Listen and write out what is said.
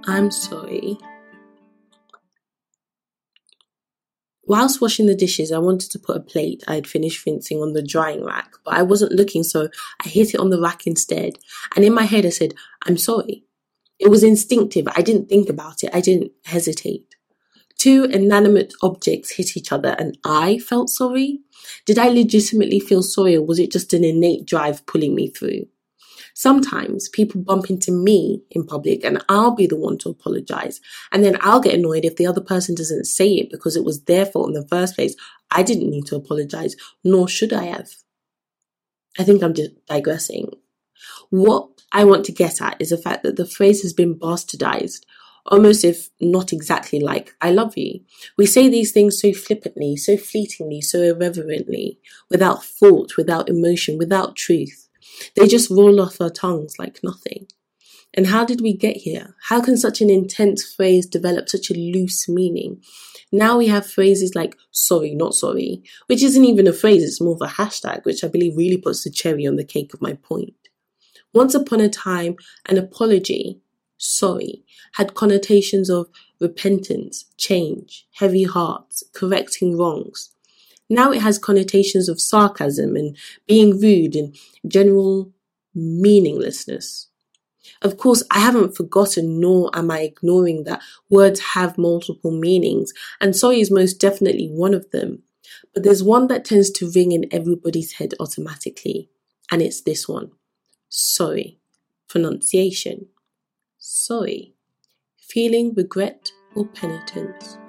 I'm sorry. Whilst washing the dishes, I wanted to put a plate I had finished rinsing on the drying rack, but I wasn't looking, so I hit it on the rack instead. And in my head, I said, I'm sorry. It was instinctive. I didn't think about it. I didn't hesitate. Two inanimate objects hit each other and I felt sorry? Did I legitimately feel sorry, or was it just an innate drive pulling me through? Sometimes people bump into me in public and I'll be the one to apologize. And then I'll get annoyed if the other person doesn't say it because it was their fault in the first place. I didn't need to apologize, nor should I have. I think I'm just digressing. What I want to get at is the fact that the phrase has been bastardized, almost if not exactly like, I love you. We say these things so flippantly, so fleetingly, so irreverently, without thought, without emotion, without truth. They just roll off our tongues like nothing. And how did we get here? How can such an intense phrase develop such a loose meaning? Now we have phrases like sorry, not sorry, which isn't even a phrase, it's more of a hashtag, which I believe really puts the cherry on the cake of my point. Once upon a time, an apology, sorry, had connotations of repentance, change, heavy hearts, correcting wrongs. Now it has connotations of sarcasm and being rude and general meaninglessness. Of course, I haven't forgotten, nor am I ignoring that words have multiple meanings, and sorry is most definitely one of them. But there's one that tends to ring in everybody's head automatically, and it's this one. Sorry. Pronunciation. Sorry. Feeling regret or penitence.